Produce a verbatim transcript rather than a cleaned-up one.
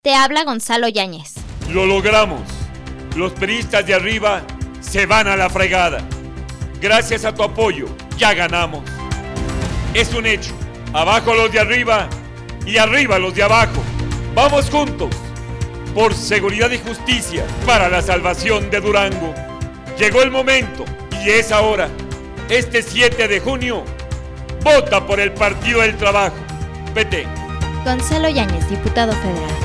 Te habla Gonzalo Yáñez. Lo logramos. Los priistas de arriba se van a la fregada. Gracias a tu apoyo, ya ganamos. Es un hecho. Abajo los de arriba y arriba los de abajo. Vamos juntos. Por seguridad y justicia para la salvación de Durango. Llegó el momento y es ahora. Este siete de junio, vota por el Partido del Trabajo. P T. Gonzalo Yáñez, diputado federal.